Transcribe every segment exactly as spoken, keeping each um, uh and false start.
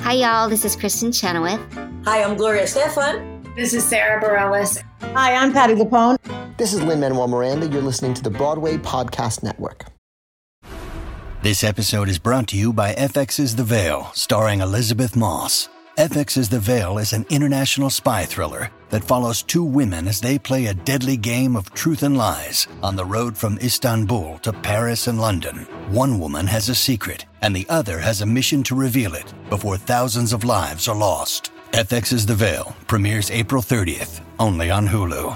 Hi, y'all. This is Kristen Chenoweth. Hi, I'm Gloria Stefan. This is Sarah Bareilles. Hi, I'm Patti LuPone. This is Lin-Manuel Miranda. You're listening to the Broadway Podcast Network. This episode is brought to you by F X's The Veil, starring Elizabeth Moss. F X's The Veil is an international spy thriller that follows two women as they play a deadly game of truth and lies on the road from Istanbul to Paris and London. One woman has a secret, and the other has a mission to reveal it before thousands of lives are lost. F X's The Veil premieres April thirtieth, only on Hulu.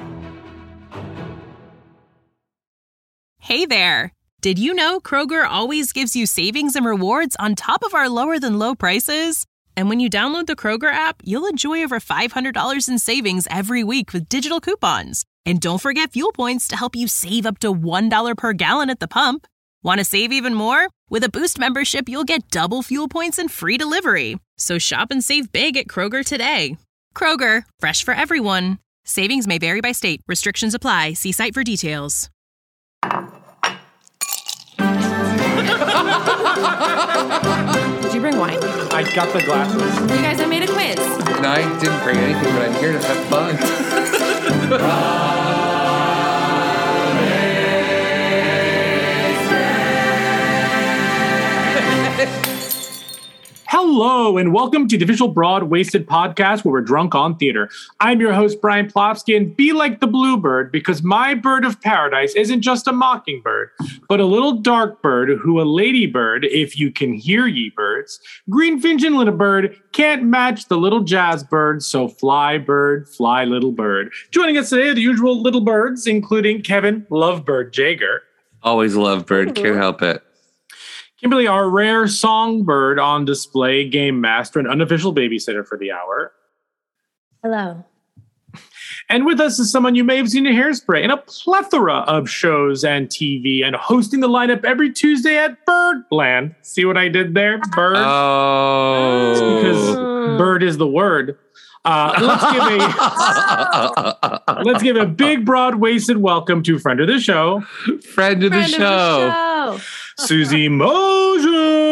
Hey there! Did you know Kroger always gives you savings and rewards on top of our lower-than-low prices? And when you download the Kroger app, you'll enjoy over five hundred dollars in savings every week with digital coupons. And don't forget fuel points to help you save up to one dollar per gallon at the pump. Want to save even more? With a Boost membership, you'll get double fuel points and free delivery. So shop and save big at Kroger today. Kroger, fresh for everyone. Savings may vary by state. Restrictions apply. See site for details. Did you bring wine? I got the glasses. You guys, I made a quiz. No, I didn't bring anything, but I'm here to have fun. Hello, and welcome to the official Broad Wasted podcast where we're drunk on theater. I'm your host, Brian Plofsky, and be like the bluebird, because my bird of paradise isn't just a mockingbird, but a little dark bird who a ladybird, if you can hear ye birds, greenfinch and little bird can't match the little jazz bird, so fly bird, fly little bird. Joining us today are the usual little birds, including Kevin Lovebird Jager. Always Lovebird, can't help it. Kimberly, our rare songbird on display, game master, and unofficial babysitter for the hour. Hello. And with us is someone you may have seen in Hairspray in a plethora of shows and T V, and hosting the lineup every Tuesday at Birdland. See what I did there? Bird. Oh. Because bird is the word. Uh, let's give a let's give a big, broad-waisted welcome to friend of the show, friend of the, Friend show. of the show. Susie Moser.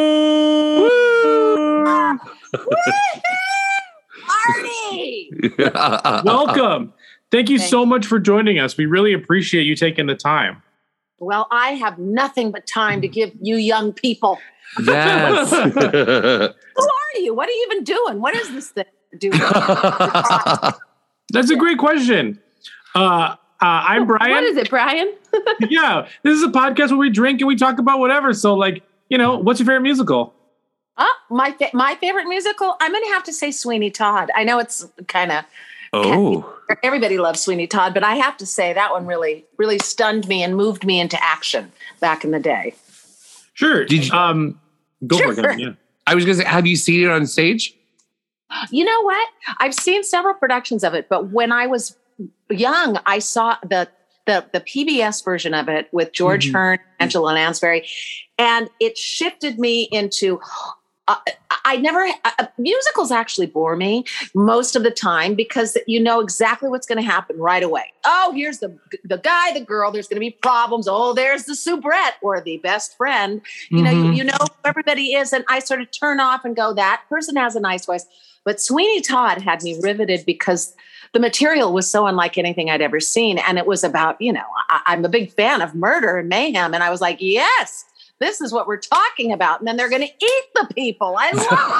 Party! Welcome. Thank you Thank so you. much for joining us. We really appreciate you taking the time. Well, I have nothing but time to give you young people. Yes. Who are you? What are you even doing? What is this thing you're doing? That's a great question. Uh, uh, I'm Brian. What is it, Brian? Yeah, this is a podcast where we drink and we talk about whatever. So, like, you know, what's your favorite musical? Oh, my fa- my favorite musical. I'm going to have to say Sweeney Todd. I know it's kind of Oh. everybody loves Sweeney Todd, but I have to say that one really really stunned me and moved me into action back in the day. Sure. Did you- um, go Sure. for it. Yeah. I was going to say, have you seen it on stage? You know what? I've seen several productions of it, but when I was young, I saw the the, the P B S version of it with George Mhm. Hearn, Angela Lansbury, and it shifted me into. Uh, I never uh, musicals actually bore me most of the time because you know exactly what's going to happen right away. Oh, here's the the guy, the girl. There's going to be problems. Oh, there's the soubrette or the best friend. You know, you, Mhm. you know who everybody is, and I sort of turn off and go, that person has a nice voice. But Sweeney Todd had me riveted because the material was so unlike anything I'd ever seen, and it was about, you know, I, I'm a big fan of murder and mayhem, and I was like, yes. This is what we're talking about. And then they're going to eat the people. I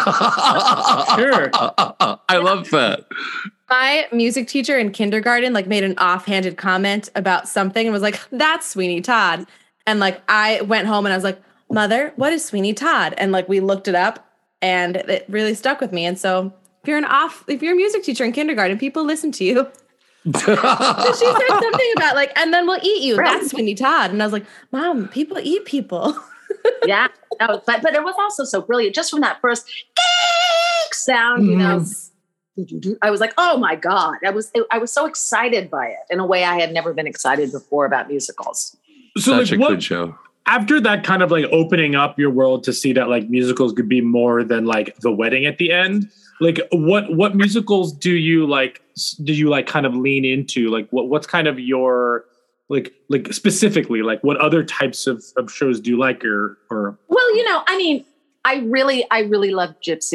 love Sure. I love that. My music teacher in kindergarten like made an offhanded comment about something and was like, that's Sweeney Todd. And like I went home and I was like, Mother, what is Sweeney Todd? And like we looked it up and it really stuck with me. And so if you're an off, if you're a music teacher in kindergarten, people listen to you. She said something about like, and then we'll eat you. That's Sweeney Todd. And I was like, Mom, people eat people. Yeah, no, but but it was also so brilliant just from that first geek sound, you know. I was like, oh my God. I was I was so excited by it in a way I had never been excited before about musicals. So, Such like, a what, good show. after that kind of like opening up your world to see that like musicals could be more than like the wedding at the end, like what what musicals do you like do you like kind of lean into? Like what what's kind of your like like specifically like what other types of, of shows do you like or or Well, you know, I mean, I really I really love Gypsy.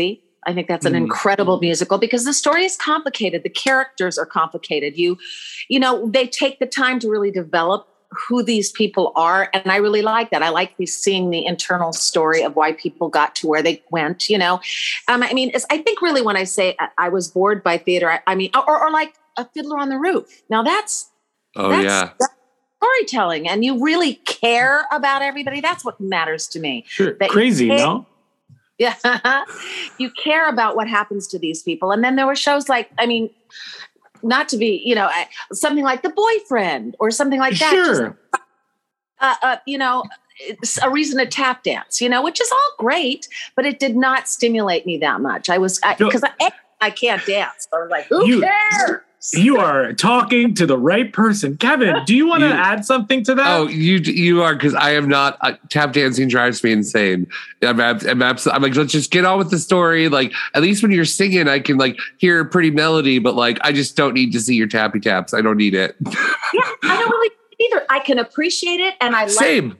I think that's an incredible musical because the story is complicated. The characters are complicated. You, you know, they take the time to really develop who these people are. And I really like that. I like seeing the internal story of why people got to where they went, you know. Um, I mean, it's, I think really when I say I, I was bored by theater, I, I mean, or, or like a Fiddler on the Roof. Now that's, Oh, that's, yeah. that's storytelling, and you really care about everybody. That's what matters to me. Sure. That Crazy, care, no? Yeah. You care about what happens to these people. And then there were shows like, I mean, not to be, you know, something like The Boyfriend or something like that. Sure. Just, uh, uh, you know, it's A Reason to Tap Dance, you know, which is all great, but it did not stimulate me that much. I was, because I, I, I can't dance. So I was like, who You- cares? You are talking to the right person. Kevin, do you want to You- add something to that? Oh, you you are, because I am not. Uh, tap dancing drives me insane. I'm, ab- I'm, abs- I'm like, let's just get on with the story. Like, at least when you're singing, I can like hear a pretty melody, but like, I just don't need to see your tappy taps. I don't need it. Yeah, I don't really either. I can appreciate it, and I like Same.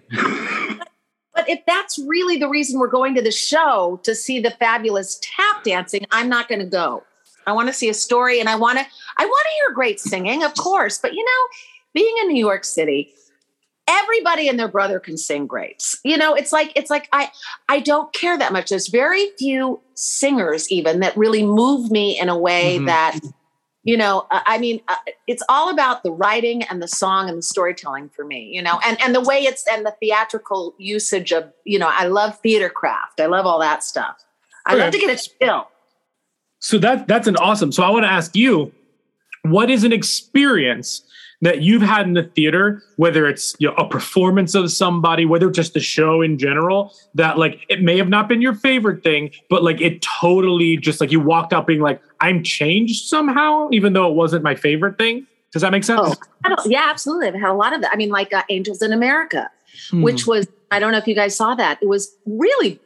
But if that's really the reason we're going to the show to see the fabulous tap dancing, I'm not going to go. I want to see a story, and I want to I want to hear great singing, of course. But, you know, being in New York City, everybody and their brother can sing great. You know, it's like it's like I I don't care that much. There's very few singers even that really move me in a way Mhm. that, you know, uh, I mean, uh, it's all about the writing and the song and the storytelling for me, you know, and, and the way it's and the theatrical usage of, you know, I love theater craft. I love all that stuff. I Okay. love to get a chill. So that that's an awesome. So I want to ask you, what is an experience that you've had in the theater, whether it's, you know, a performance of somebody, whether it's just a show in general, that like it may have not been your favorite thing, but like it totally just like you walked out being like, I'm changed somehow, even though it wasn't my favorite thing. Does that make sense? Oh, I don't, yeah, absolutely. I've had a lot of that. I mean, like uh, Angels in America, Hmm. which was, I don't know if you guys saw that. It was really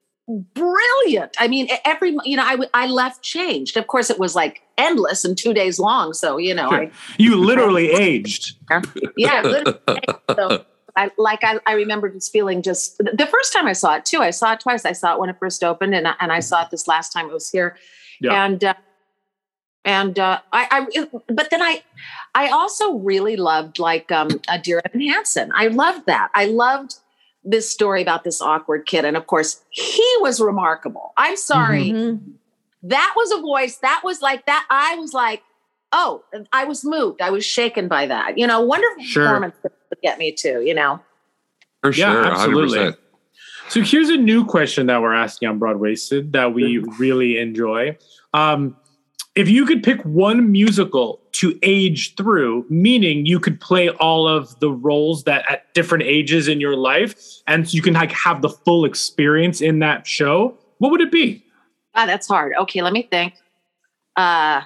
brilliant. I mean, every, you know, I, w- I left changed. Of course, it was like endless and two days long. So, you know, Sure. You literally aged. I, yeah, literally. So I, like, I, I remember just feeling just the first time I saw it too. I saw it twice. I saw it when it first opened, and I, and I saw it this last time it was here. Yeah. And, uh, and uh, I, I, it- but then I, I also really loved like um, uh, Dear Evan Hansen. I loved that. I loved this story about this awkward kid, and of course, he was remarkable. I'm sorry, Mhm. that was a voice that was like that. I was like, oh, I was moved. I was shaken by that. You know, wonderful Sure. performance to get me too. You know, For Yeah, sure. absolutely. one hundred percent. So here's a new question that we're asking on Broadwasted that we really enjoy. Um, if you could pick one musical to age through, meaning you could play all of the roles that at different ages in your life, and you can like have the full experience in that show, what would it be? ah, that's hard. Okay, let me think. Uh,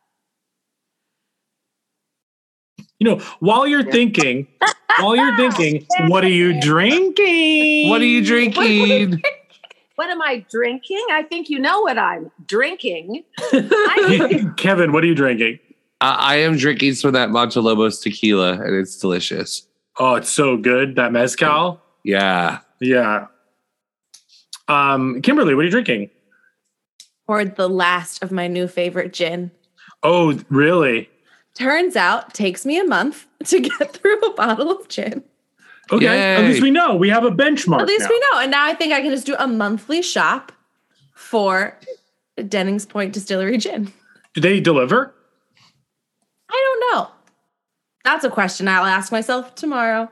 You know, while you're thinking, while you're thinking, what are you drinking? What are you drinking? what am I drinking? I think you know what I'm drinking. Kevin, what are you drinking? Uh, I am drinking some of that Montelobos tequila, and it's delicious. Oh, it's so good. That mezcal. Yeah. Yeah. Um, Kimberly, what are you drinking? Poured the last of my new favorite gin. Oh, really? Turns out, takes me a month to get through a bottle of gin. Okay. Yay. At least we know. We have a benchmark. At least now. we know. And now I think I can just do a monthly shop for Dennings Point Distillery gin. Do they deliver? I don't know. That's a question I'll ask myself tomorrow.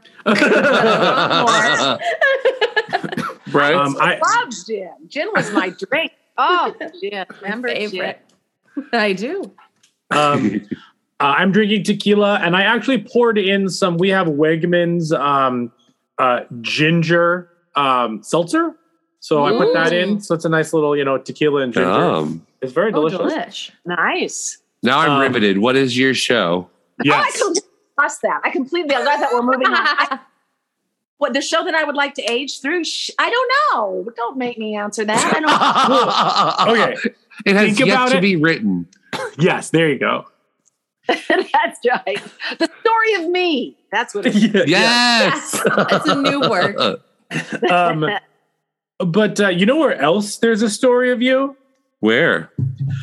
Right? Um, I, Love gin. Gin was my drink. Oh, gin. Remember Favorite. gin? I do. um, uh, I'm drinking tequila, and I actually poured in some. We have Wegmans um, uh, ginger um, seltzer, so I put that in. So it's a nice little, you know, tequila and ginger. Um, It's very Oh, delicious. delish. Nice. now I'm Um, riveted. What is your show? Oh, I Yes. completely lost that. I completely. I thought we're moving on. I, what the show that I would like to age through? Sh- I don't know. Don't make me answer that. I don't. Okay. It has Think yet about to it. be written. Yes. There you go. That's right. The story of me. That's what it is. Yeah, Yes. It's a new word. yeah. Um, but uh, you know where else there's a story of you? Where?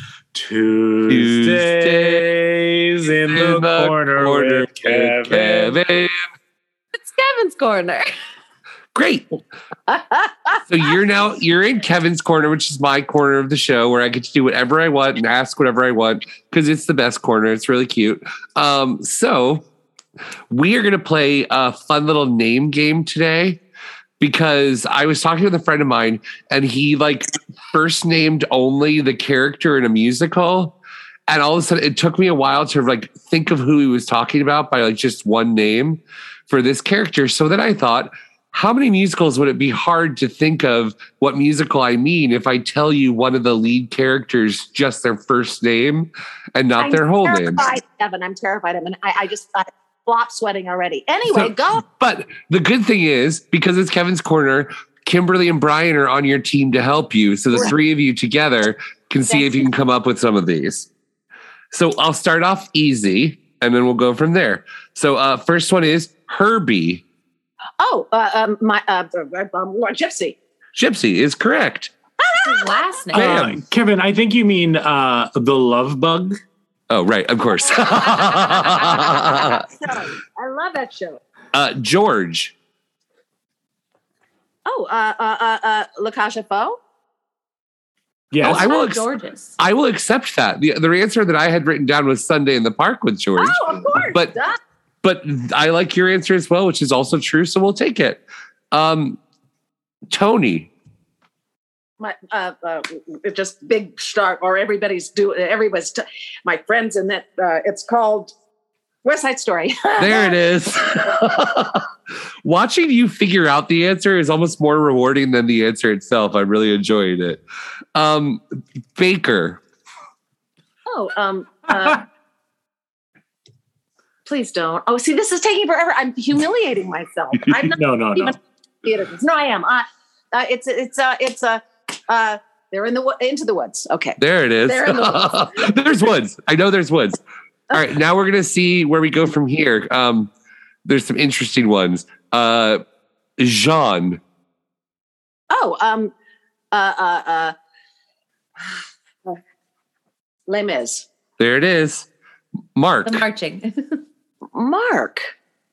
Tuesdays in the, In the corner, corner with Kevin. Kevin. It's Kevin's corner. Great. So you're now you're in Kevin's corner, which is my corner of the show, where I get to do whatever I want and ask whatever I want because it's the best corner. It's really cute. Um, so we are going to play a fun little name game today because I was talking with a friend of mine and he like first named only the character in a musical. And all of a sudden it took me a while to like think of who he was talking about by like just one name for this character. So then I thought, how many musicals would it be hard to think of what musical I mean if I tell you one of the lead characters, just their first name and not I'm their whole name? Kevin, I'm terrified. I mean, I, I just I flop sweating already. Anyway, So- go. But the good thing is, because it's Kevin's corner, Kimberly and Brian are on your team to help you. So the Right. three of you together can see if you can come up with some of these. So I'll start off easy and then we'll go from there. So uh, first one is Herbie. Oh, uh, um, my uh, um, Gypsy. Gypsy is correct. His last name. Bam. Uh, Kevin, I think you mean uh, the Love Bug. Oh, right. Of course. I love that show. uh, George. Oh, uh, uh, uh, uh, La Cage Faux. Yes. Oh, I will ex- George's. I will accept that. The, the answer that I had written down was Sunday in the Park with George. Oh, of course. But Duh. but I like your answer as well, which is also true. So we'll take it. Um, Tony. my uh, uh, just big star, or everybody's doing. Everybody's t- my friends in that. Uh, it's called West Side Story. There it is. Watching you figure out the answer is almost more rewarding than the answer itself. I'm really enjoying it. Um, Baker. Oh, um, uh, please don't. Oh, see, this is taking forever. I'm humiliating myself. I'm not no, no, even no. theaters. No, I am. Uh, uh, it's it's uh, it's a. Uh, uh, they're in the wo- into the woods. Okay. There it is. They're in the woods. There's woods. I know there's woods. All right, now we're gonna see where we go from here. Um, there's some interesting ones. Uh, Jean. Oh, um, uh, uh, uh, Les Mis. There it is. Mark. The marching. Mark.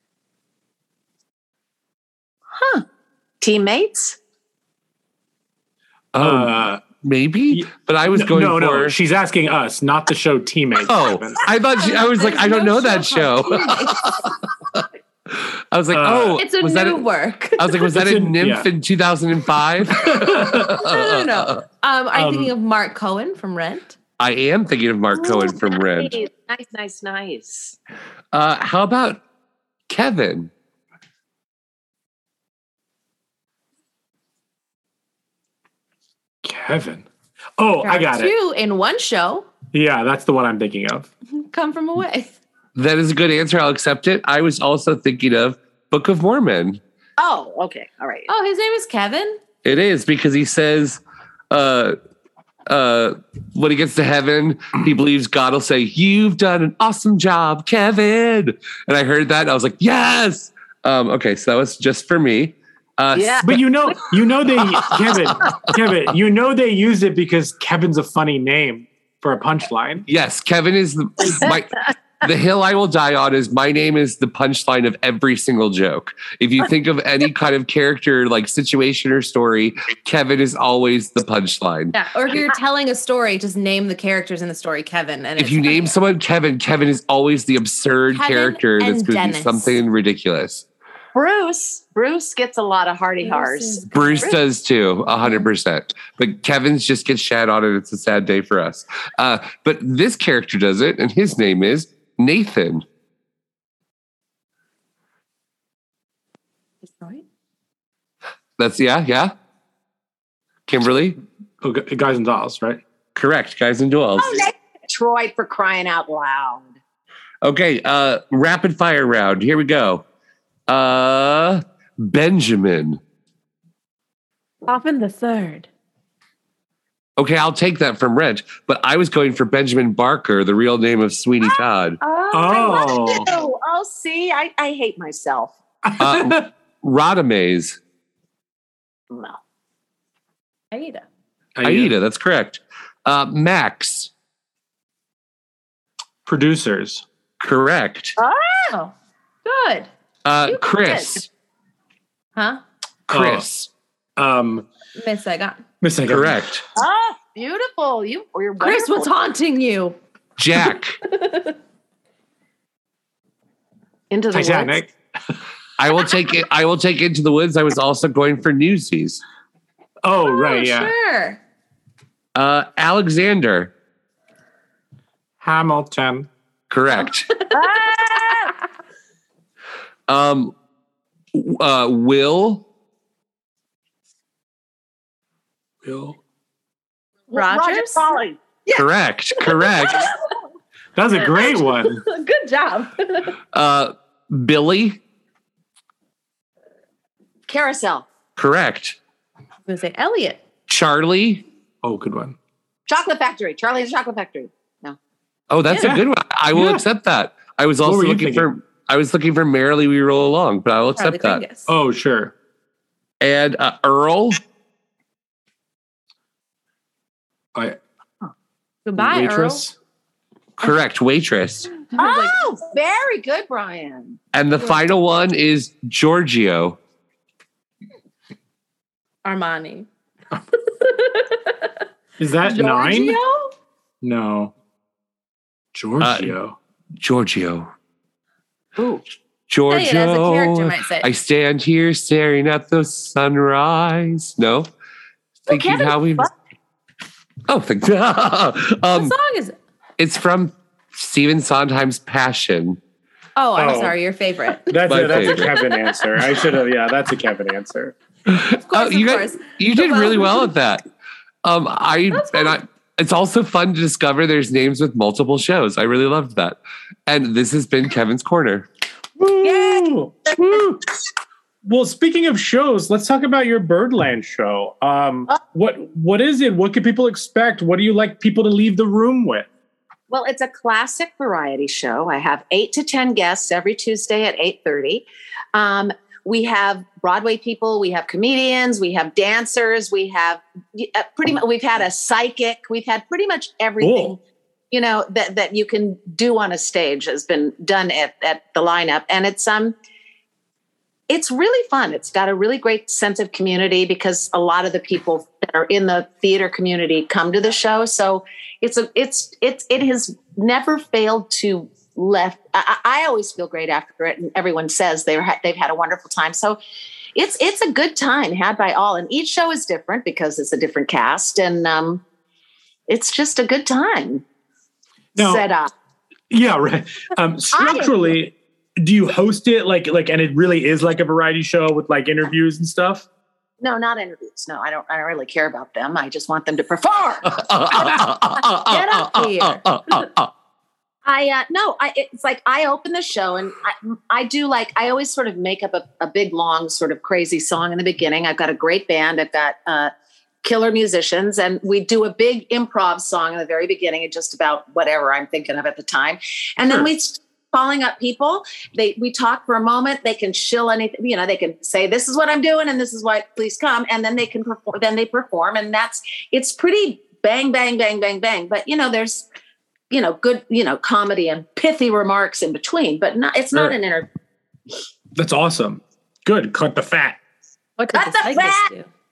Huh. Teammates? Oh, Uh, maybe. But I was going no, for. no. She's asking us, not the show Teammates. Oh, Kevin. I thought she, I was like, There's I don't no know that show show. called I was like, Uh, oh, It's a was new that? work. I was like, was that It's a in- nymph yeah. in two thousand five? no, no, no. Um, are you Um, thinking of Mark Cohen from Rent? I am thinking of Mark Cohen from Rent. Nice, nice, nice, nice. Uh, how about Kevin? Kevin. Oh, I got it. Two in one show. Yeah, that's the one I'm thinking of. Come from away. That is a good answer. I'll accept it. I was also thinking of Book of Mormon. Oh, okay. All right. Oh, his name is Kevin. It is because he says, uh, uh, when he gets to heaven, he believes God will say, "You've done an awesome job, Kevin." And I heard that and I was like, yes. Um, okay, so that was just for me. Uh, Yeah. But you know, you know they Kevin, Kevin, you know they used it because Kevin's a funny name for a punchline. Yes, Kevin is the my, the hill I will die on is my name is the punchline of every single joke. If you think of any kind of character like situation or story, Kevin is always the punchline. Yeah. Or if you're telling a story, just name the characters in the story Kevin. And If it's you name funny. someone Kevin, Kevin is always the absurd Kevin character that's and going to do Dennis. something ridiculous. Bruce. Bruce gets a lot of hearty Bruce hearts. is- Bruce does too, a hundred percent. But Kevin's just gets shat on, and it's a sad day for us. Uh, but this character does it, and his name is Nathan. Right? That's yeah, yeah. Kimberly, Oh, gu- Guys and Dolls, right? correct. Guys and Duels. Oh, Nathan Detroit, for crying out loud. Okay, uh, rapid fire round. Here we go. Uh, Benjamin. Often the third. Okay, I'll take that from Rent, but I was going for Benjamin Barker, the real name of Sweeney Todd. Oh, I love Oh. you. Oh, see, I, I hate myself. Uh, Rodamaze. No. Aida. Aida, that's correct. Uh, Max. Producers. Correct. Oh, good. Uh, You Chris. did. Huh? Chris. Oh, um, Miss Saigon. Miss Saigon. Correct. Oh, beautiful. You, you're Chris, wonderful. what's haunting you? Jack. Into the Titanic. woods. I will take it. I will take Into the Woods. I was also going for Newsies. Oh, Oh, right, yeah. Sure. Uh, Alexander. Hamilton. Correct. Ah! um, uh, Will. Will. Roger Rogers? Polly. Correct. Correct. That was a great one. Good job. Uh, Billy. Carousel. Correct. I was going to say Elliot. Charlie. Oh, good one. Chocolate Factory. Charlie's Chocolate Factory. No. Oh, that's Yeah. a good one. I will Yeah. accept that. I was What also were you looking thinking? for. I was looking for Merrily We Roll Along, but I will accept Charlie that. Mingus. Oh, sure. And uh, Earl. I, Goodbye, waitress. Correct. Waitress. Earl. Oh, very good, Brian. And the final one is Giorgio. Armani. Is that nine? Giorgio? No. Giorgio. Giorgio. Ooh. Giorgio. Say it as a character might say. I stand here staring at the sunrise. No. Thinking Kevin, how we. what? Oh, thank um, What song is it? it's from Stephen Sondheim's Passion. Oh, I'm Oh. sorry, your favorite. That's My a, that's a favorite. Kevin answer. I should have. Yeah, that's a Kevin answer. Of course, Oh, you of guys, course. you The did really well- well at that. Um, I and I. It's also fun to discover there's names with multiple shows. I really loved that. And this has been Kevin's Corner. Woo! Woo! Well, speaking of shows, let's talk about your Birdland show. Um, what what is it? What can people expect? What do you like people to leave the room with? Well, it's a classic variety show. I have eight to ten guests every Tuesday at eight thirty. Um, we have Broadway people, we have comedians, we have dancers, we have uh, pretty much, we've had a psychic, we've had pretty much everything, Cool. you know, that, that you can do on a stage has been done at, at the lineup. And it's, um, it's really fun. It's got a really great sense of community because a lot of the people that are in the theater community come to the show. So it's a, it's, it's, it has never failed to left. I, I always feel great after it, and everyone says they're ha- they've had a wonderful time. So it's it's a good time had by all, and each show is different because it's a different cast, and um, it's just a good time. Now- Set up. Yeah, right. Um, structurally, do you host it like like, and it really is like a variety show with like interviews and stuff? No, not interviews. No, I don't. I don't really care about them. I just want them to perform. Get up here. I uh, no, I it's like I open the show and I, I do like I always sort of make up a, a big long sort of crazy song in the beginning. I've got a great band. I've got uh, killer musicians, and we do a big improv song in the very beginning, and just about whatever I'm thinking of at the time, and then Sure. we start calling up people. They we talk for a moment. They can shill anything. You know, they can say this is what I'm doing, and this is why please come, and then they can perform. Then they perform, and that's it's pretty bang bang bang bang bang. But you know, there's you know, good, you know, comedy and pithy remarks in between, but not, it's not Sure. an interview. That's awesome. Good. Cut the fat. What Cut did the the psychics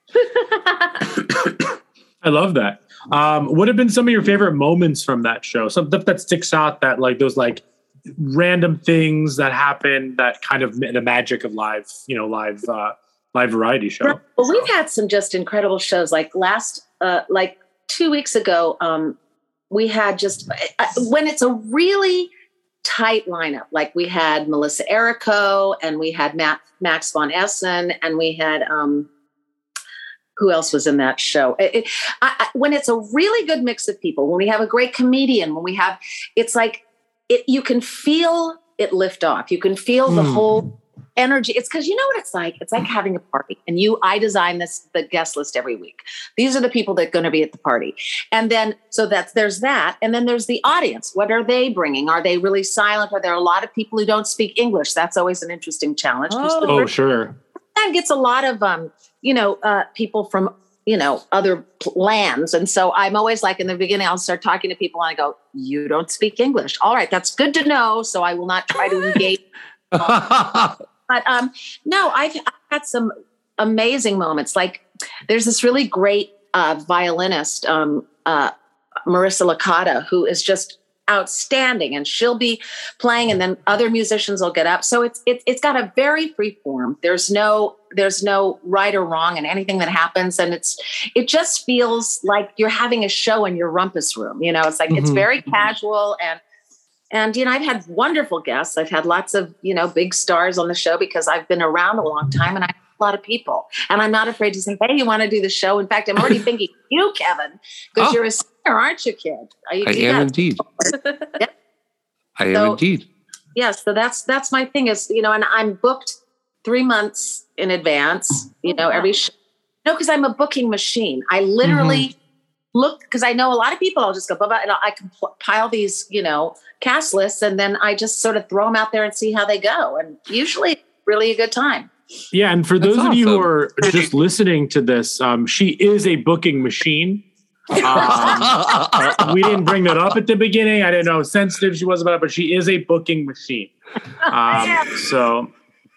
fat! do? I love that. Um, what have been some of your favorite moments from that show? Something that sticks out that like those like random things that happen that kind of the magic of live, you know, live, uh, live variety show. Well, we've had some just incredible shows. Like last, uh, like two weeks ago, um, we had just uh, when it's a really tight lineup, like we had Melissa Errico and we had Matt, Max von Essen, and we had um, who else was in that show? It, it, I, I, when it's a really good mix of people, when we have a great comedian, when we have, it's like it. You can feel it lift off. You can feel the Mm. whole energy. It's because you know what it's like. It's like having a party, and you. I design this the guest list every week. These are the people that are going to be at the party, and then so that's there's that, and then there's the audience. What are they bringing? Are they really silent? Are there a lot of people who don't speak English? That's always an interesting challenge. 'cause the Oh, first sure. time gets a lot of um, you know, uh, people from you know, other lands. And so I'm always like, in the beginning, I'll start talking to people and I go, you don't speak English. All right, that's good to know. So I will not try to engage. But um, no, I've, I've had some amazing moments. Like there's this really great uh, violinist, um, uh, Marissa Licata, who is just outstanding, and she'll be playing, and then other musicians will get up. So it's it's it's got a very free form. There's no there's no right or wrong in anything that happens, and it's it just feels like you're having a show in your rumpus room. You know, it's like mm-hmm. it's very casual, and and you know, I've had wonderful guests. I've had lots of you know big stars on the show because I've been around a long time, and I. A lot of people, and I'm not afraid to say, hey, you want to do the show? In fact, I'm already thinking you, Kevin, because oh. you're a singer, aren't you, kid? Are you, I am indeed. Yeah. I am so, indeed. Yes, so that's that's my thing is, you know, and I'm booked three months in advance, you know, every show. No, because I'm a booking machine. I literally mm-hmm. look, because I know a lot of people, I'll just go, blah, blah, and I compile these, you know, cast lists, and then I just sort of throw them out there and see how they go. And usually it's really a good time. Yeah, and for That's those awesome. of you who are just listening to this, um, she is a booking machine. Um, we didn't bring that up at the beginning. I didn't know how sensitive she was about it, but she is a booking machine. Um, so,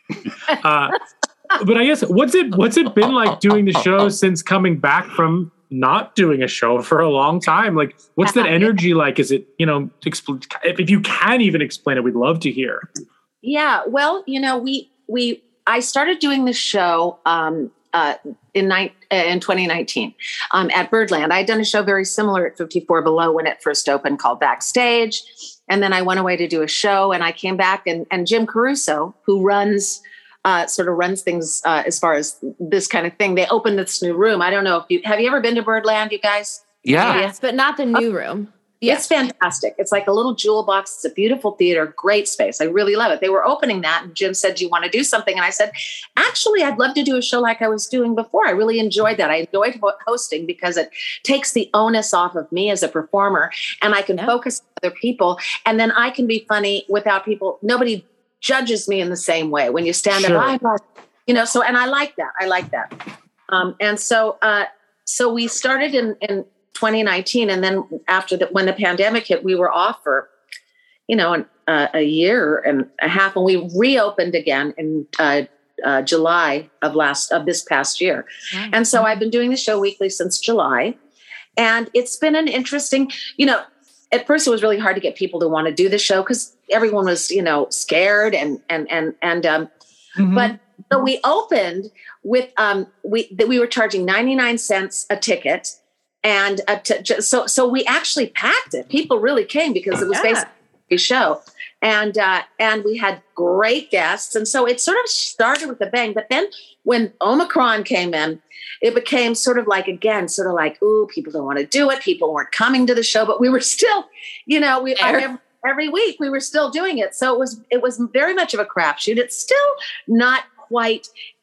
uh, but I guess what's it what's it been like doing the show since coming back from not doing a show for a long time? Like, what's that energy like? Is it you know, expl- if you can even explain it, we'd love to hear. Yeah, well, you know, we we. I started doing the show um, uh, in, ni- uh, in twenty nineteen um, at Birdland. I had done a show very similar at fifty-four Below when it first opened called Backstage. And then I went away to do a show, and I came back, and, and Jim Caruso, who runs uh, sort of runs things uh, as far as this kind of thing, they opened this new room. I don't know if you, have you ever been to Birdland, you guys? Yeah. Yes, but not the new room. Yeah. It's fantastic. It's like a little jewel box. It's a beautiful theater, great space. I really love it. They were opening that, and Jim said, do you want to do something? And I said, actually, I'd love to do a show like I was doing before. I really enjoyed that. I enjoyed hosting because it takes the onus off of me as a performer, and I can yeah. focus on other people, and then I can be funny without people. Nobody judges me in the same way when you stand sure. up. I, you know, so, and I like that. I like that. Um, and so, uh, so we started in, in, twenty nineteen, and then after that, when the pandemic hit, we were off for, you know, an, uh, a year and a half, and we reopened again in uh, uh, July of last of this past year. Mm-hmm. And so I've been doing the show weekly since July, and it's been an interesting. You know, at first it was really hard to get people to want to do the show because everyone was, you know, scared and and and and um, mm-hmm. but so we opened with um we that we were charging ninety-nine cents a ticket. And uh, to, so, so we actually packed it. People really came because it was yeah. basically a show, and uh, and we had great guests. And so it sort of started with a bang. But then when Omicron came in, it became sort of like again, sort of like, ooh, people don't want to do it. People weren't coming to the show, but we were still, you know, we every, every week we were still doing it. So it was it was very much of a crapshoot. It's still not quite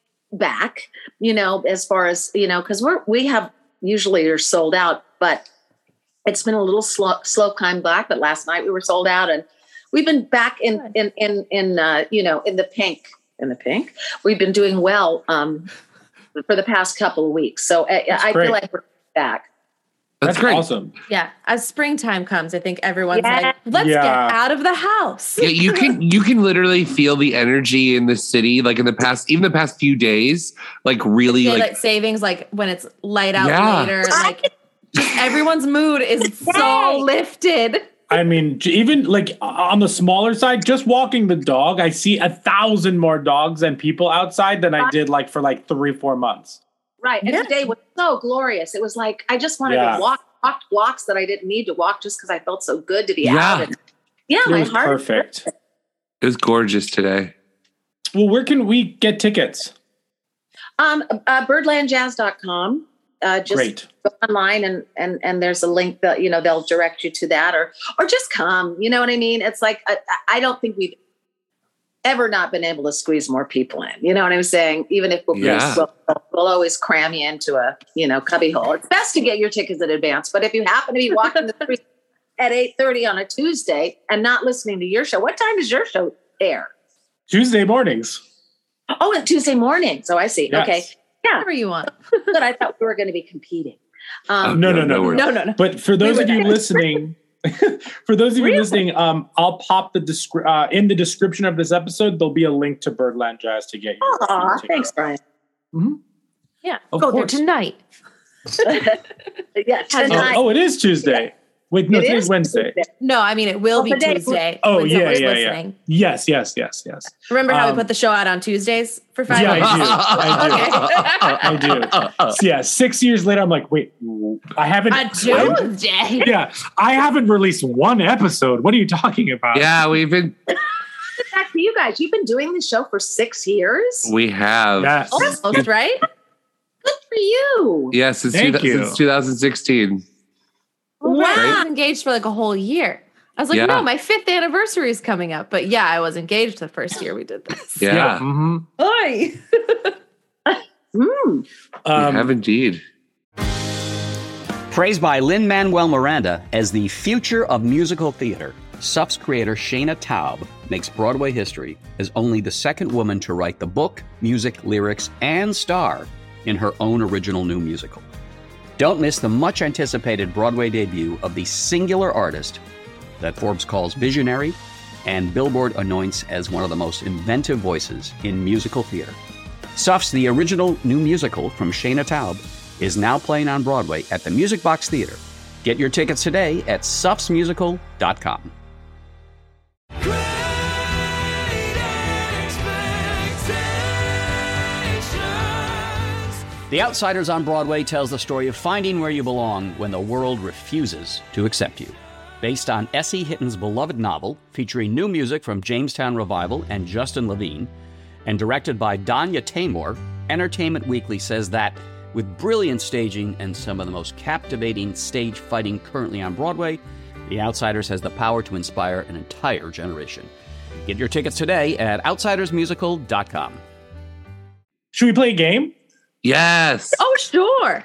back, you know, as far as you know, because we're we have. Usually are sold out, but it's been a little slow, slow climb back. But last night we were sold out, and we've been back in in in in uh, you know in the pink in the pink. We've been doing well um, for the past couple of weeks, so I, I feel like we're back. That's, That's great. Awesome. Yeah, as springtime comes, I think everyone's yeah. like, "Let's yeah. get out of the house." Yeah, you can you can literally feel the energy in the city, like in the past, even the past few days, like really Daylight like savings, like when it's light out yeah. later, like everyone's mood is so lifted. I mean, even like on the smaller side, just walking the dog, I see a thousand more dogs and people outside than I did like for like three, four months. Right. And yeah. today was so glorious. It was like, I just wanted yeah. to walk, walk walks that I didn't need to walk just because I felt so good to be yeah. out. And, yeah. It my was heart. Perfect. Was it was gorgeous today. Well, where can we get tickets? Um, uh, birdland jazz dot com. Uh, just Great. Go online and, and, and there's a link that, you know, they'll direct you to that or, or just come, you know what I mean? It's like, I, I don't think we've ever not been able to squeeze more people in. You know what I'm saying? Even if we're yeah. we'll, we'll always cram you into a, you know, cubby hole. It's best to get your tickets in advance. But if you happen to be walking the street at eight thirty on a Tuesday and not listening to your show, what time does your show air? Tuesday mornings. Oh, and Tuesday morning. So I see. Yes. Okay. Yeah. Whatever you want. Good. I thought we were going to be competing. Um, no, no, no, no, No, no, no. But for those We of were you there. listening, for those of you Really? listening, um, I'll pop the descri- uh, in the description of this episode. There'll be a link to Birdland Jazz to get you. Aw, to thanks, Brian. Yeah. Of Go course. there tonight. Yeah, Oh, tonight. oh, it is Tuesday. Wait, no, It today's is Wednesday. Tuesday. No, I mean, it will Oh, be today- Tuesday. Oh, when yeah, someone's yeah, listening. yeah. Yes, yes, yes, yes. Remember how Um, we put the show out on Tuesdays for five Yeah, minutes? I do. I do. I do. So, yeah, six years later, I'm like, wait, I haven't. A Tuesday. Yeah, I haven't released one episode. What are you talking about? Yeah, we've been, Back to you guys. You've been doing this show for six years. we have. Yes. Almost, right? Good for you. Yes, since, Thank two, you. since twenty sixteen. Wow. Right? I was engaged for like a whole year. I was like, Yeah. no, my fifth anniversary is coming up. But yeah, I was engaged the first year we did this. Yeah, mhm. Oi. Mm. we Um, have indeed. Praised by Lin-Manuel Miranda as the future of musical theater, S U F's creator Shayna Taub makes Broadway history as only the second woman to write the book, music, lyrics, and star in her own original new musical. Don't miss the much-anticipated Broadway debut of the singular artist that Forbes calls visionary and Billboard anoints as one of the most inventive voices in musical theater. S U F's The Original New Musical from Shayna Taub is now playing on Broadway at the Music Box Theater. Get your tickets today at sufs musical dot com. The Outsiders on Broadway tells the story of finding where you belong when the world refuses to accept you. Based on Essie Hitton's beloved novel, featuring new music from Jamestown Revival and Justin Levine, and directed by Danya Taymor, Entertainment Weekly says that, with brilliant staging and some of the most captivating stage fighting currently on Broadway, The Outsiders has the power to inspire an entire generation. Get your tickets today at outsiders musical dot com. Should we play a game? Yes. Oh, sure.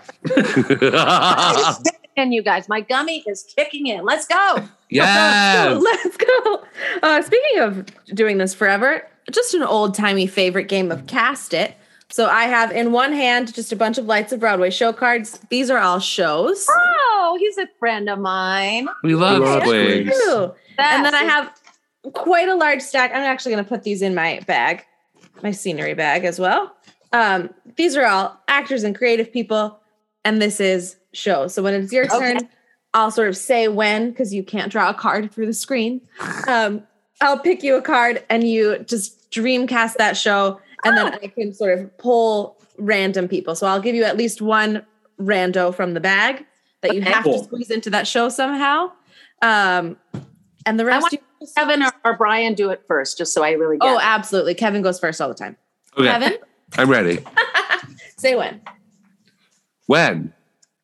And you guys, my gummy is kicking in. Let's go. Yes. Let's go. Uh, speaking of doing this forever, just an old timey favorite game of Cast It. So I have in one hand just a bunch of Lights of Broadway show cards. These are all shows. Oh, he's a friend of mine. We love Love Squigs. Squigs. Ooh. And then I have quite a large stack. I'm actually going to put these in my bag, my scenery bag as well. Um, these are all actors and creative people, and this is shows. So when it's your turn, Okay. I'll sort of say when, because you can't draw a card through the screen. Um, I'll pick you a card, and you just dream cast that show, and then I can sort of pull random people. So I'll give you at least one rando from the bag that you Okay. have Cool. to squeeze into that show somehow. Um, and the rest want you Kevin or, or Brian do it first, just so I really get Oh, it. absolutely. Kevin goes first all the time. Okay. Kevin, I'm ready. say when. When?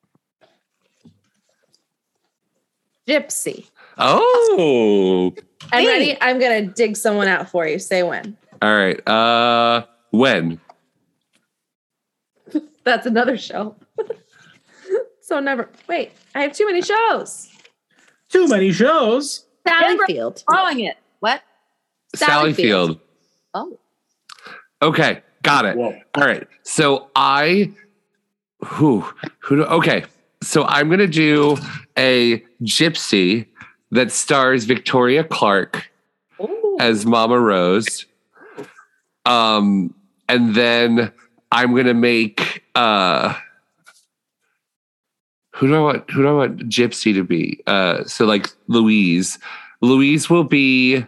Gypsy. Oh. I'm Hey. ready. I'm going to dig someone out for you. Say when. All right. Uh, when? That's another show. So never. Wait, I have too many shows. Too many shows. Sally Field. Following it. What? Sally Sally Field. Field. Oh. Okay, got it. Whoa. All right. So I who who do, okay. So I'm gonna do a gypsy that stars Victoria Clark Ooh. as Mama Rose. Um, and then I'm gonna make uh who do I want who do I want Gypsy to be? Uh so like Louise. Louise will be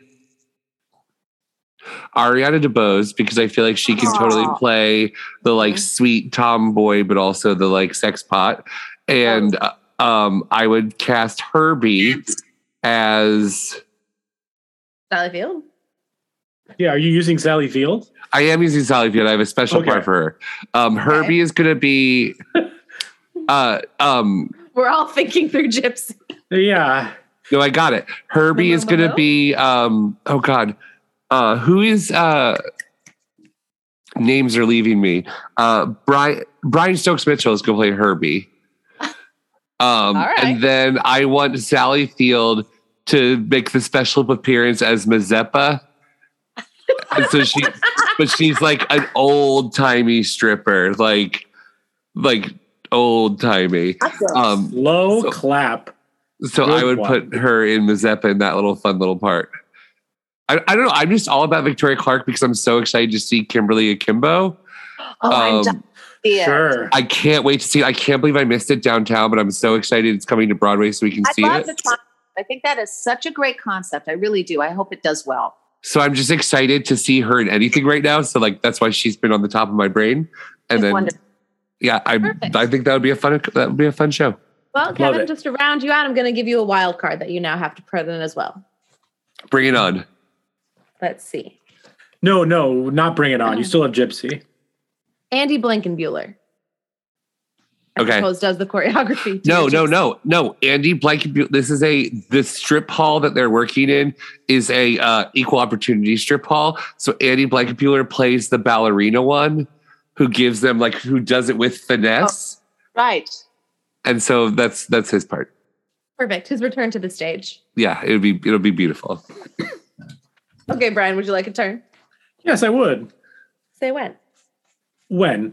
Ariana DeBose because I feel like she can totally Aw. play the like sweet tomboy, but also the like sex pot. And uh, um, I would cast Herbie as Sally Field. Yeah, are you using Sally Field? I am using Sally Field. I have a special Okay. part for her. Um, Herbie is going to be. Uh, um, We're all thinking through Gypsy. Yeah. no, I got it. Herbie is going to Hello? be. Um, oh God, uh, who is? Uh, names are leaving me. Uh, Brian Brian Stokes Mitchell is going to play Herbie. Um, All right. And then I want Sally Field to make the special appearance as Mazeppa. And so she but she's like an old timey stripper, like like old timey. Um, Low so, clap. So Good I would one. put her in Mazeppa in that little fun little part. I, I don't know. I'm just all about Victoria Clark because I'm so excited to see Kimberly Akimbo. Oh, I'm Um, done. Yeah. Sure. I can't wait to see it. I can't believe I missed it downtown, but I'm so excited it's coming to Broadway so we can I see love it. the concept. I think that is such a great concept. I really do. I hope it does well. So I'm just excited to see her in anything right now. So like that's why she's been on the top of my brain. And It's then wonderful. yeah, I Perfect. I think that would be a fun that would be a fun show. Well, Kevin, it. just to round you out, I'm going to give you a wild card that you now have to put in as well. Bring it on. Let's see. No, no, not Bring It On. You still have Gypsy. Andy Blankenbuehler. I Okay. suppose does the choreography. to No, your no, Gypsy. no, no. Andy Blankenbuehler. This is a the strip hall that they're working in is a uh, equal opportunity strip hall. So Andy Blankenbuehler plays the ballerina one, who gives them like who does it with finesse, Right. and so that's that's his part. Perfect. His return to the stage. Yeah, it'll be it'll be beautiful. Okay, Brian, would you like a turn? Yes, I would. Say when. When?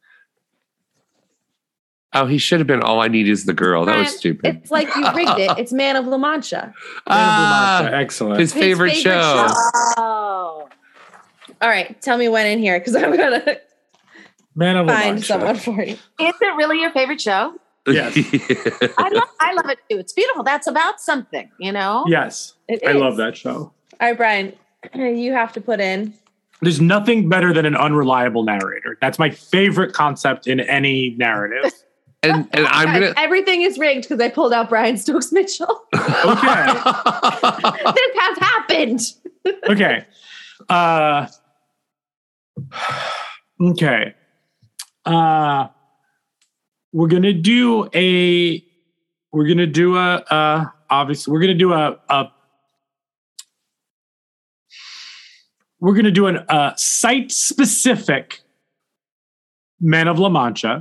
Oh, he should have been All I Need Is the Girl. That was Brian, stupid. It's like you rigged it. It's Man of La Mancha. Ah, Excellent. his favorite, favorite show. show. Oh. All right, tell me when in here because I'm going to Man of La find Mancha. someone for you. Is it really your favorite show? Yes. I love, I love it too. It's beautiful. That's about something, you know? Yes. It I is. love that show. All right, Brian, you have to put in. There's nothing better than an unreliable narrator. That's my favorite concept in any narrative. and and I'm Guys, gonna everything is rigged because I pulled out Brian Stokes Mitchell. Okay. This has happened. Okay. Uh, okay. Uh, we're gonna do a. We're gonna do a. Uh, obviously, we're gonna do a. a we're gonna do an uh, site-specific Man of La Mancha.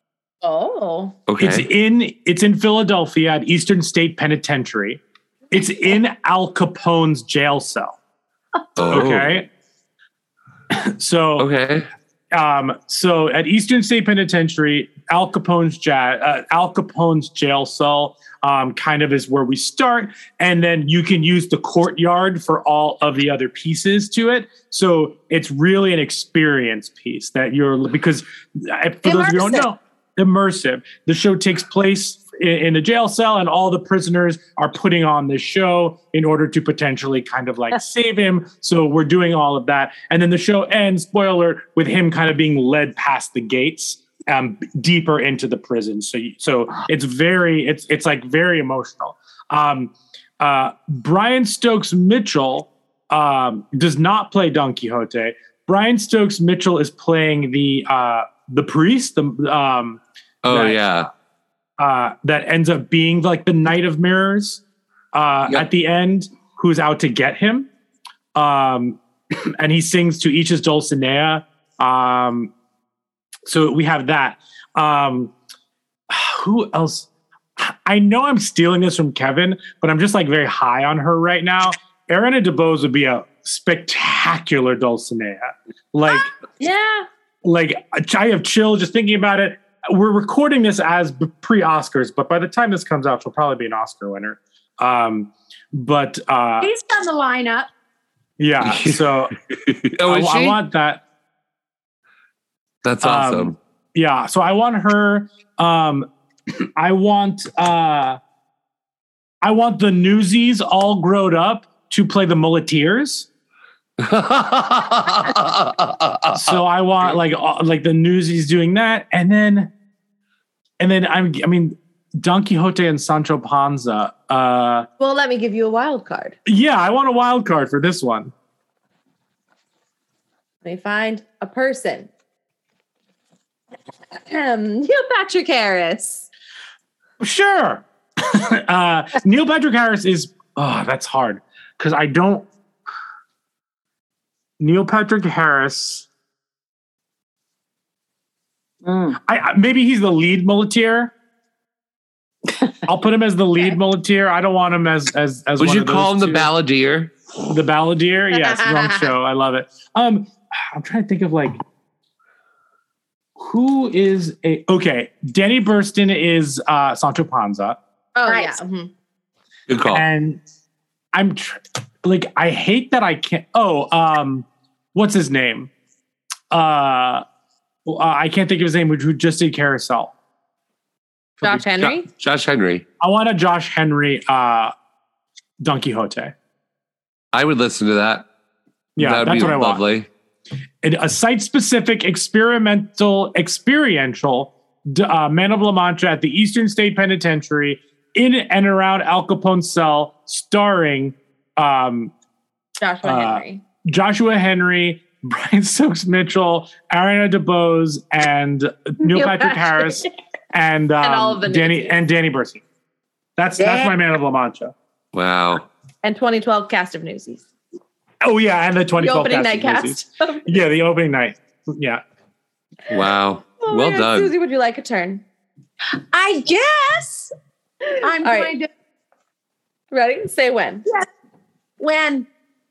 Oh. okay. It's in. It's in Philadelphia at Eastern State Penitentiary. It's in Al Capone's jail cell. Oh, Okay. So, Okay. um, so at Eastern State Penitentiary, Al Capone's ja- uh, Al Capone's jail cell um, kind of is where we start, and then you can use the courtyard for all of the other pieces to it. So it's really an experience piece that you're because uh, for those of you who don't Immersive. know, immersive. The show takes place in, in the jail cell, and all the prisoners are putting on this show in order to potentially kind of like save him. So we're doing all of that, and then the show ends. Spoiler: with him kind of being led past the gates, um, deeper into the prison. So, you, so it's very, it's it's like very emotional. Um, uh, Brian Stokes Mitchell um, does not play Don Quixote. Brian Stokes Mitchell is playing the uh, the priest. The um, Oh that, yeah. uh, that ends up being like the Knight of Mirrors uh, Yep. at the end, who's out to get him. Um, and he sings to each his Dulcinea. Um, so we have that. Um, who else? I know I'm stealing this from Kevin, but I'm just like very high on her right now. Ariana DeBose would be a spectacular Dulcinea. Like, Yeah. like I have chill just thinking about it. We're recording this as pre-Oscars, but by the time this comes out, she'll probably be an Oscar winner. Um, but uh, He's done the lineup. yeah, so Oh, I, is I she? want that. That's um, awesome. Yeah, so I want her. Um, I want. Uh, I want the Newsies all grown up to play the Muleteers. So I want like uh, like the Newsies doing that, and then, and then I'm. I mean, Don Quixote and Sancho Panza. Uh, Well, let me give you a wild card. yeah, I want a wild card for this one. Let me find a person. Um, Neil Patrick Harris. Sure. uh, Neil Patrick Harris is. Oh, that's hard because I don't. Neil Patrick Harris. Mm. I, I maybe he's the lead muleteer. I'll put him as the lead muleteer. I don't want him as as as. Would one you of those call him the two. balladeer? The balladeer? Yes, wrong show. I love it. Um, I'm trying to think of like who is a okay. Danny Burston is uh, Sancho Panza. Oh Nice. yeah. Mhm. Good call. And I'm tr- like, I hate that I can't. Oh, um, what's his name? Uh, uh, I can't think of his name. Who just did Carousel? Josh Henry. Jo- Josh Henry. I want a Josh Henry uh, Don Quixote. I would listen to that. Yeah, that would that's be what I want. lovely. And a site-specific, experimental, experiential d- uh, Man of La Mancha at the Eastern State Penitentiary in and around Al Capone's cell, starring um, Joshua uh, Henry. Joshua Henry, Brian Stokes Mitchell, Ariana DeBose, and Neil Neil Patrick Patrick. Harris, and, um, And all of the Danny Newsies. and Danny Bursey. That's that's my Man of La Mancha. Wow. And twenty twelve cast of Newsies. Oh yeah, and the twenty The twelve opening cast night of Newsies. cast. Yeah, the opening night. Yeah. Wow. Oh my well God, done. Susie, would you like a turn? I guess I'm All right. going to Ready? Say when. when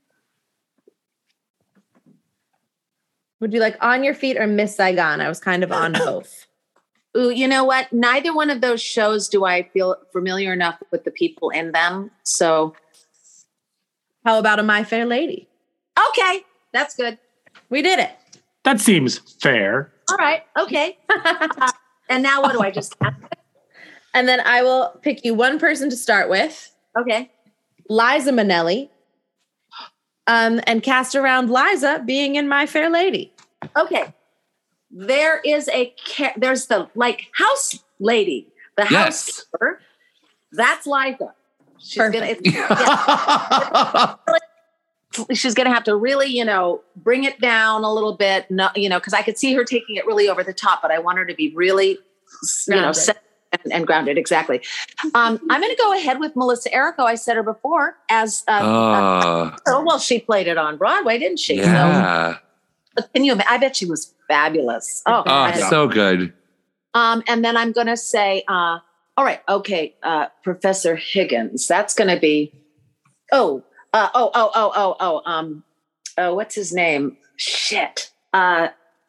Would you like On Your Feet or Miss Saigon? I was kind of on both. Ooh, you know what? Neither one of those shows do I feel familiar enough with the people in them. So, How about a My Fair Lady? okay, that's good. We did it. That seems fair. All right, okay. Uh, and now what do I just have? And then I will pick you one person to start with, Okay. Liza Minnelli, um, and cast around Liza being in My Fair Lady. Okay. There is a ca- there's the like house lady, the Yes. housekeeper. That's Liza. She's gonna, Perfect. it's, yeah. She's gonna have to really, you know, bring it down a little bit. No, you know, because I could see her taking it really over the top, but I want her to be really, you know, Grounded. set and, and grounded. Exactly. Um, I'm gonna go ahead with Melissa Errico. I said her before as uh, Oh, oh well, she played it on Broadway, didn't she? yeah. So, can you? ima- I bet she was fabulous. Oh, Oh, I- so good. Um, and then I'm going to say, uh, all right, okay, uh, Professor Higgins. That's going to be, oh, uh, oh, oh, oh, oh, oh, um, oh, what's his name? Shit. Uh,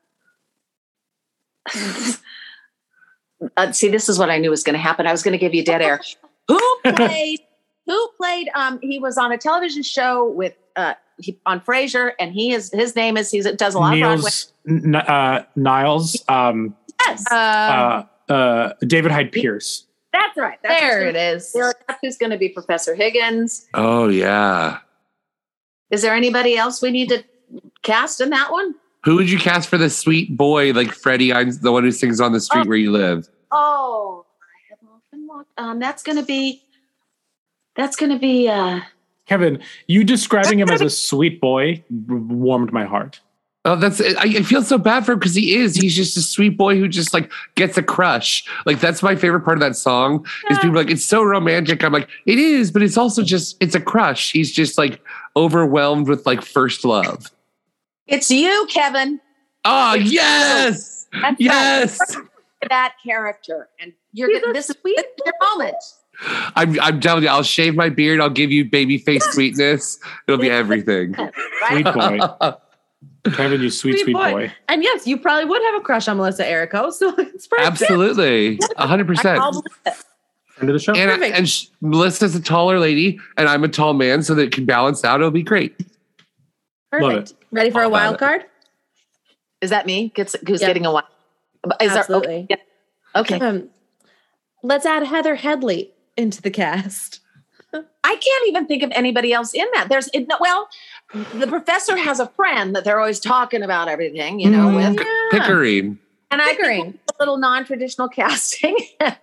uh, see, this is what I knew was going to happen. I was going to give you dead air. Who played? Who played? Um, he was on a television show with uh, he, on Frasier, and he is his name is he does a lot of Broadway. Niels, N- uh, Niles, um, Yes, Uh, uh, uh, David Hyde Pierce. that's right. That's there who's it gonna- is. That's who's going to be Professor Higgins. Oh, yeah. Is there anybody else we need to cast in that one? Who would you cast for the sweet boy, like Freddie, I'm the one who sings On the Street Oh. Where You Live? Oh, I have often walked. Um, that's going to be. That's going to be. Uh, Kevin, you describing him as a sweet boy warmed my heart. Oh, that's, I, I feel so bad for him because he is. He's just a sweet boy who just like gets a crush. Like, that's my favorite part of that song is people are like, it's so romantic. I'm like, it is, but it's also just, it's a crush. He's just like overwhelmed with like first love. it's you, Kevin. Oh, yes. That's Yes. right. That character, and you're He's gonna, a this is sweet this is your moment. I'm, I'm telling you, I'll shave my beard. I'll give you baby face sweetness. It'll be everything. Sweet Right? boy. Kevin, you sweet, sweet, Sweet boy. boy. And yes, you probably would have a crush on Melissa Errico, so it's perfect. Absolutely. A hundred percent. I'll believe it. End of the show. And, I, Perfect. and sh- Melissa's a taller lady, and I'm a tall man, so that it can balance out. It'll be great. Perfect. Ready for a All about wild it. card? Is that me? Gets who's Yep. getting a what? Is Absolutely. There, okay. okay. Um, let's add Heather Headley into the cast. I can't even think of anybody else in that. There's it, no, well, the professor has a friend that they're always talking about everything, you know, Mm. with. Yeah. And Pickering. I think Pickering. a little non-traditional casting.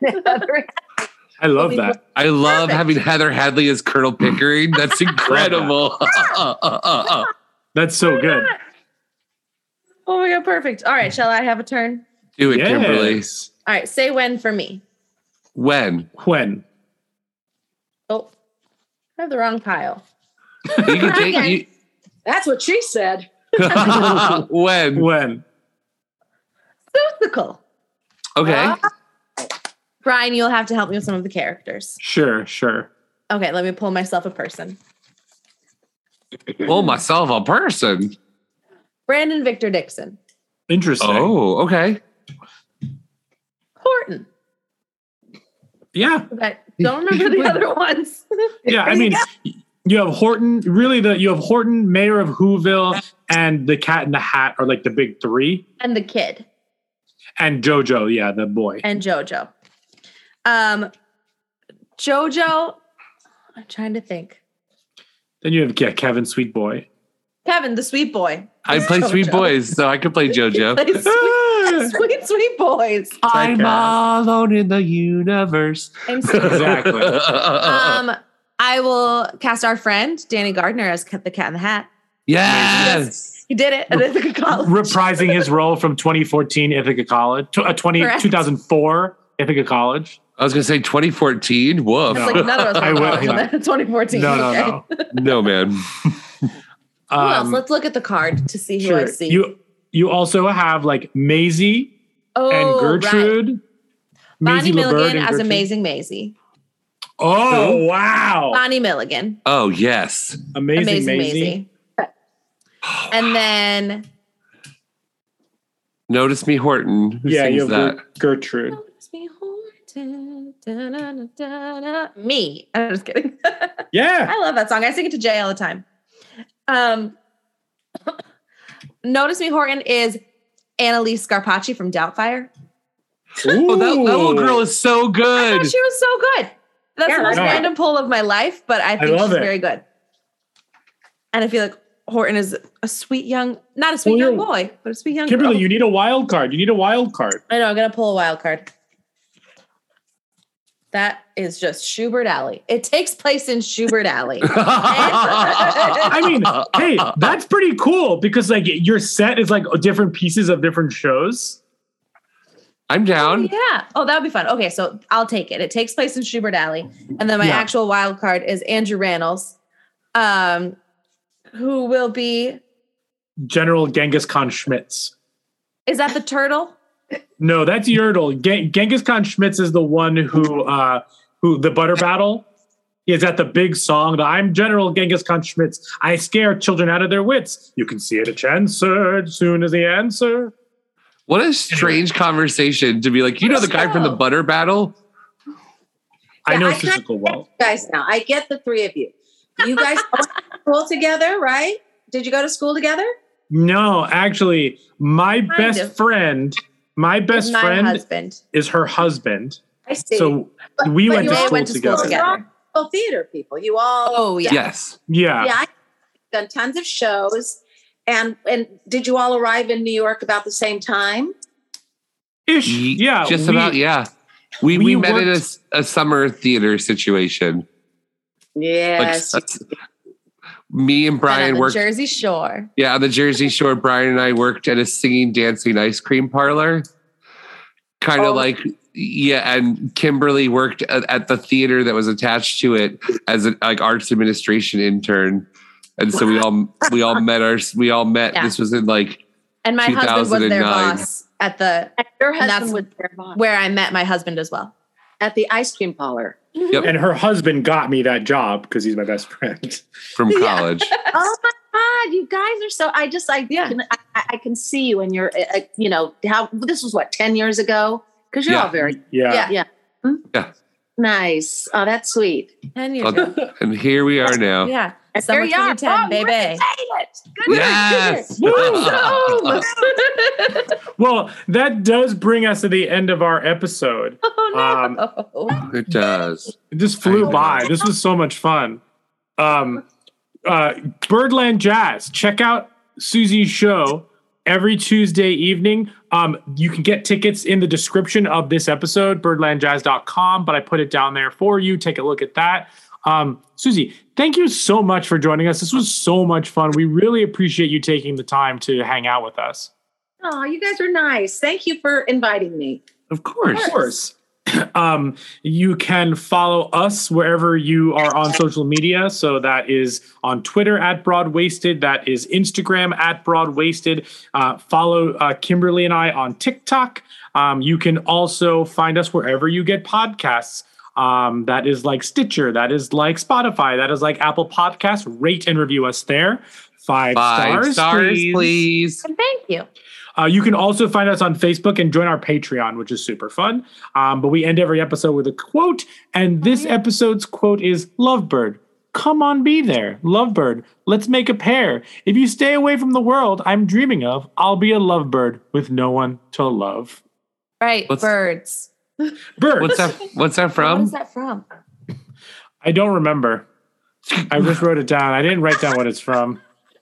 I love that. I love Perfect. having Heather Hadley as Colonel Pickering. That's incredible. That's so good. Oh my God, perfect. All right, shall I have a turn? Do it, Kimberly. Yes. All right, say when for me. When? When? Oh, I have the wrong pile. You can take That's what she said. you, when? When? Seussical. Okay. Ah. Brian, you'll have to help me with some of the characters. Sure, sure. Okay, let me pull myself a person. Pull myself a person. Brandon Victor Dixon. Interesting. Oh, okay. Horton. Yeah. I don't remember the other ones. Yeah, I mean, you have Horton, really the you have Horton, Mayor of Whoville, and the Cat in the Hat are like the big three. And the kid. And Jojo, yeah, the boy. And Jojo. Um, Jojo, I'm trying to think. Then you have yeah, Kevin, Sweet Boy. Kevin, the sweet boy. I play Jojo. Sweet Boys, so I could play JoJo. Play sweet, sweet, sweet boys. I'm all alone in the universe. I'm so Exactly. Um, I will cast our friend Danny Gardner as the Cat in the Hat. Yes. He did it at Ithaca College. Reprising his role from twenty fourteen Ithaca College, tw- uh, twenty, Correct. two thousand four Ithaca College. I was going to say twenty fourteen. Woof. It's like none of us I were will, college yeah. in twenty fourteen. No, no, okay. no. No, man. Who else? Um, Let's look at the card to see who I sure. see. You you also have like Maisie oh, and Gertrude. Right. Bonnie Maisie LeBird Milligan and as Gertrude. Amazing Maisie. Oh, wow. Bonnie Milligan. Oh, yes. Amazing, Amazing Maisie. Maisie. And then Notice Me Horton. Who Yeah, you sings have that? Ger- Gertrude. Notice Me Horton, da-na-na-na-na. Me. I'm just kidding. Yeah. I love that song. I sing it to Jay all the time. Um, Notice Me Horton is Annalise Scarpacci from Doubtfire. Oh, that, that little girl is so I good. thought she was so good. That's Yeah, the most right. random pull of my life, but I think love she's it. very good. And I feel like Horton is a sweet young, not a sweet Well, young you're- boy, but a sweet young Kimberly, girl. you need a wild card. You need a wild card. I know, I'm going to pull a wild card. That is just Schubert Alley. It takes place in Schubert Alley. I mean, hey, that's pretty cool because like your set is like different pieces of different shows. I'm down. Yeah. Oh, that would be fun. Okay, so I'll take it. It takes place in Schubert Alley. And then my Yeah. actual wild card is Andrew Rannells, um, who will be, General Genghis Khan Schmitz. is that the turtle? No, that's Yertle. Gen- Genghis Khan Schmitz is the one who, uh, who the butter battle. He's got the big song. The I'm General Genghis Khan Schmitz. I scare children out of their wits. You can see it a answer as soon as the answer. What a strange conversation to be like, you know, the guy from the butter battle? I Yeah, know I kinda- physical well. guys now. I get the three of you. You guys went to school together, right? Did you go to school together? No, actually, my Kind best of. friend, my best my friend husband. is her husband. I see. So But- we but went you to all school went to school together. together. You're all musical theater people. You all Oh, yeah. Yes. Yeah. yeah, I've done tons of shows. And and did you all arrive in New York about the same time? Ish. Ye- Yeah. Just we- about, yeah. We, we, we met in a, worked- s- a summer theater situation. Like, Yes. that's- me and And Brian on the worked. Jersey Shore. Yeah, on the Jersey Shore, Brian and I worked at a singing, dancing ice cream parlor. Kind of Oh. like, yeah, and Kimberly worked at, at the theater that was attached to it as an like arts administration intern. And so we all we all met our we all met. Yeah. This was in like And my husband was their two thousand nine. boss at the And your and that's husband was there boss where I met my husband as well. at the ice cream parlor. Yep, And her husband got me that job because he's my best friend. from college. Oh my God, you guys are so. I just, I, Yeah. can, I, I can see you, and you're, uh, you know, how this was what ten years ago, because you're Yeah. all very, Yeah. Yeah. yeah, Hmm? Yeah. nice. Oh, that's sweet. Ten years ago. And here we are now. Yeah. And Summer there you are. twenty ten, Oh, we're baby. excited. Good Yes. Woo! Well, that does bring us to the end of our episode. Oh no. It does. It just flew I- by. This was so much fun. Um, uh, Birdland Jazz. Check out Susie's show every Tuesday evening. Um, you can get tickets in the description of this episode, birdland jazz dot com, but I put it down there for you. Take a look at that. Um, Susie, thank you so much for joining us. This was so much fun. We really appreciate you taking the time to hang out with us. Oh, you guys are nice. Thank you for inviting me. Of course. Of course. Um, you can follow us wherever you are on social media. So that is on Twitter at Broadwasted. That is Instagram at Broadwasted. Uh, follow uh, Kimberly and I on TikTok. Um, you can also find us wherever you get podcasts. Um, that is like Stitcher. That is like Spotify. That is like Apple Podcasts. Rate and review us there. Five, Five stars, stars, please. please. And thank you. Uh, you can also find us on Facebook and join our Patreon, which is super fun. Um, but we end every episode with a quote. And this oh, yeah. episode's quote is Lovebird. Come on, be there. Lovebird, let's make a pair. If you stay away from the world I'm dreaming of, I'll be a lovebird with no one to love. Right, what's, birds. Birds. What's that, what's that from? What is that from? I don't remember. I just wrote it down. I didn't write down what it's from.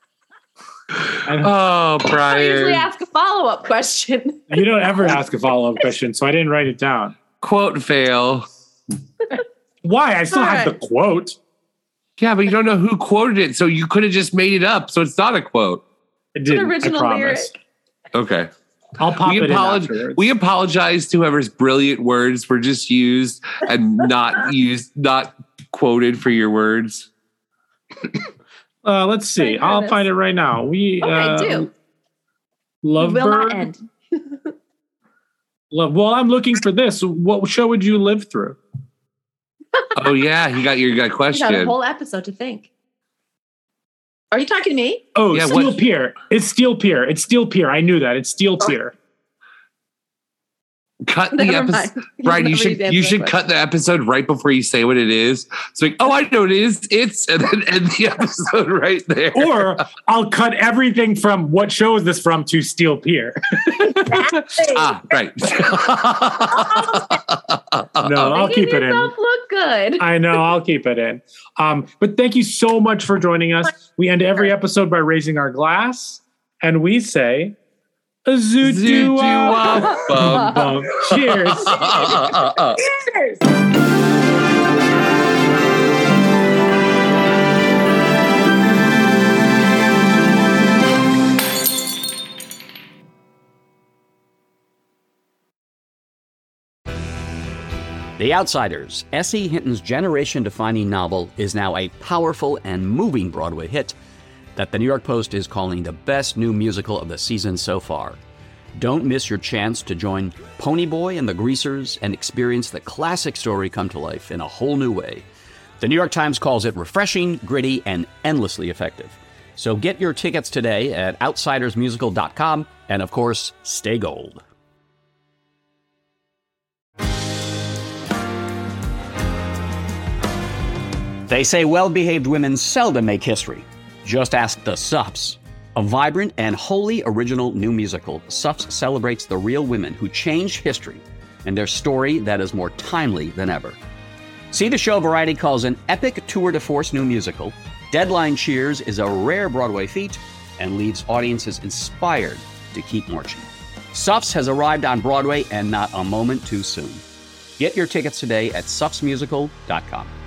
Oh, Brian. I usually ask a follow-up question. You don't ever ask a follow-up question, so I didn't write it down. Quote fail. Why? I still All have right. the quote. Yeah, but you don't know who quoted it, so you could have just made it up, so it's not a quote. It didn't, an original I promise. Lyric. Okay. I'll pop we it apolog- in afterwards. We apologize to whoever's brilliant words were just used and not used, not quoted for your words. Uh, let's see. I'll find it right now. We okay, uh, do. Lovebird. Will not end. Love. Well, I'm looking for this. What show would you live through? Oh yeah, you got your got question. You got a whole episode to think. Are you talking to me? Oh, yeah, Steel what? Pier. It's Steel Pier. It's Steel Pier. I knew that. It's Steel Pier. Cut the episode, Brian. You should you should cut the episode right before you say what it is. It's like, oh, I know what it is. It's and then end the episode right there. Or I'll cut everything from what show is this from to Steel Pier. ah, right. No, I'll keep it in. Look good. I know. I'll keep it in. Um, but thank you so much for joining us. We end every episode by raising our glass, and we say. Zoot-doo-wah. Bum, bum. Cheers. Cheers. The Outsiders, S E. Hinton's generation-defining novel, is now a powerful and moving Broadway hit that the New York Post is calling the best new musical of the season so far. Don't miss your chance to join Ponyboy and the Greasers and experience the classic story come to life in a whole new way. The New York Times calls it refreshing, gritty, and endlessly effective. So get your tickets today at outsiders musical dot com, and of course, stay gold. They say well-behaved women seldom make history. Just ask the Suffs. A vibrant and wholly original new musical, Suffs celebrates the real women who changed history and their story that is more timely than ever. See the show Variety calls an epic tour de force new musical. Deadline cheers is a rare Broadway feat and leaves audiences inspired to keep marching. Suffs has arrived on Broadway and not a moment too soon. Get your tickets today at suffs musical dot com.